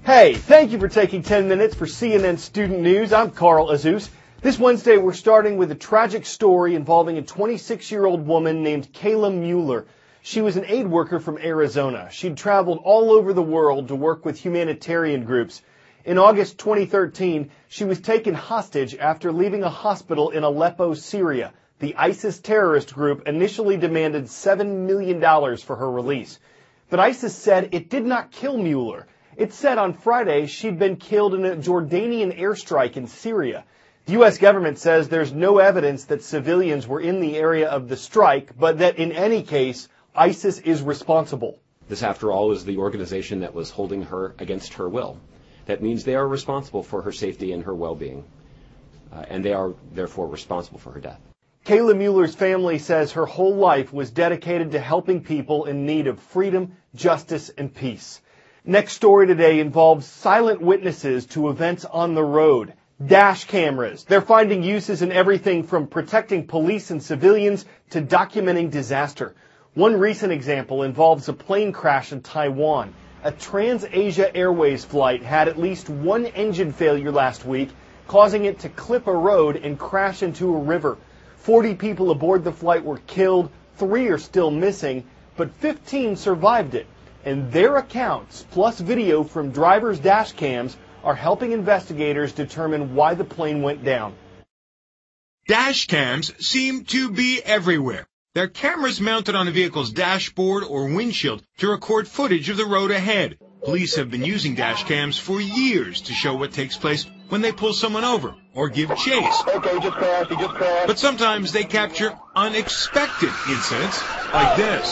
Hey, thank you for taking 10 minutes for CNN Student News. I'm Carl Azus. This Wednesday, we're starting with a tragic story involving a 26-year-old woman named Kayla Mueller. She was an aid worker from Arizona. She'd traveled all over the world to work with humanitarian groups. In August 2013, she was taken hostage after leaving a hospital in Aleppo, Syria. The ISIS terrorist group initially demanded $7 million for her release. But ISIS said it did not kill Mueller. It said on Friday she'd been killed in a Jordanian airstrike in Syria. The U.S. government says there's no evidence that civilians were in the area of the strike, but that in any case, ISIS is responsible. This, after all, is the organization that was holding her against her will. That means they are responsible for her safety and her well-being, and they are therefore responsible for her death. Kayla Mueller's family says her whole life was dedicated to helping people in need of freedom, justice, and peace. Next story today involves silent witnesses to events on the road. Dash cameras. They're finding uses in everything from protecting police and civilians to documenting disaster. One recent example involves a plane crash in Taiwan. A Trans-Asia Airways flight had at least one engine failure last week, causing it to clip a road and crash into a river. 40 people aboard the flight were killed, 3 are still missing, but 15 survived it. And their accounts, plus video from drivers' dash cams, are helping investigators determine why the plane went down. Dash cams seem to be everywhere. They're cameras mounted on a vehicle's dashboard or windshield to record footage of the road ahead. Police have been using dash cams for years to show what takes place when they pull someone over or give chase. Okay, he just crashed. But sometimes they capture unexpected incidents like this.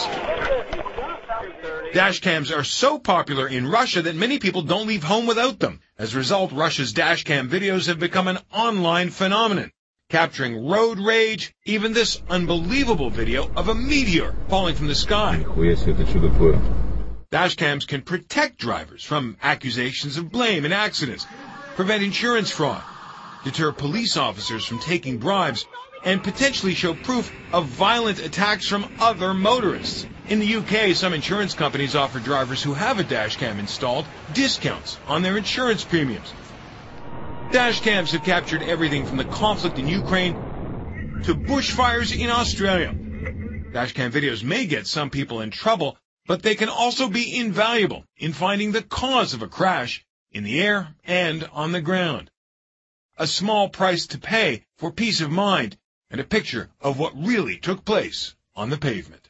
Dash cams are so popular in Russia that many people don't leave home without them. As a result, Russia's dash cam videos have become an online phenomenon, capturing road rage, even this unbelievable video of a meteor falling from the sky. Dash cams can protect drivers from accusations of blame in accidents, prevent insurance fraud, deter police officers from taking bribes, and potentially show proof of violent attacks from other motorists. In the UK, some insurance companies offer drivers who have a dash cam installed discounts on their insurance premiums. Dash cams have captured everything from the conflict in Ukraine to bushfires in Australia. Dash cam videos may get some people in trouble, but they can also be invaluable in finding the cause of a crash in the air and on the ground. A small price to pay for peace of mind and a picture of what really took place on the pavement.